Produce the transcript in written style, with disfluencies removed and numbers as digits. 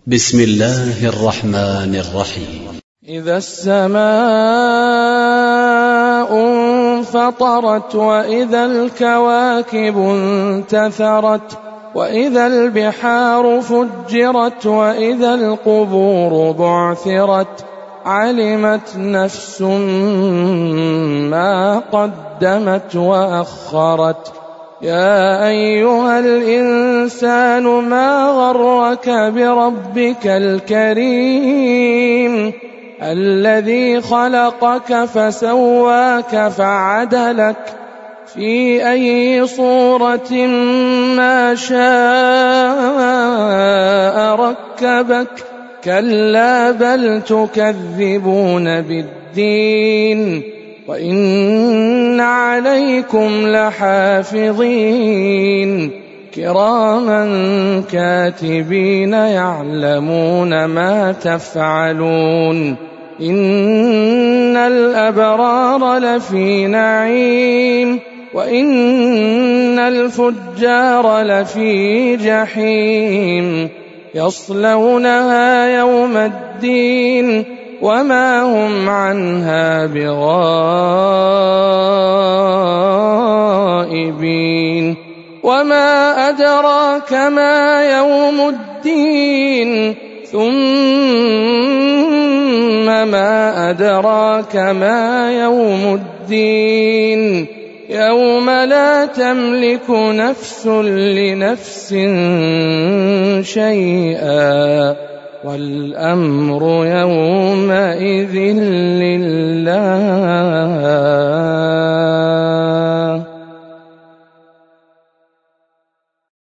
بسم الله الرحمن الرحيم. إذا السماء انفطرت وإذا الكواكب انتثرت وإذا البحار فجرت وإذا القبور بعثرت علمت نفس ما قدمت وأخرت. يا أيها الإنسان ما غرك بربك الكريم الذي خلقك فسواك فعدلك في أي صورة ما شاء ركبك. كلا بل تكذبون بالدين وإن عليكم لحافظين كراما كاتبين يعلمون ما تفعلون. إن الأبرار لفي نعيم وإن الفجار لفي جحيم يصلونها يوم الدين وما هم عنها بغائبين. وما أدراك ما يوم الدين ثم ما أدراك ما يوم الدين يوم لا تملك نفس لنفس شيئا والأمر يومئذ لله.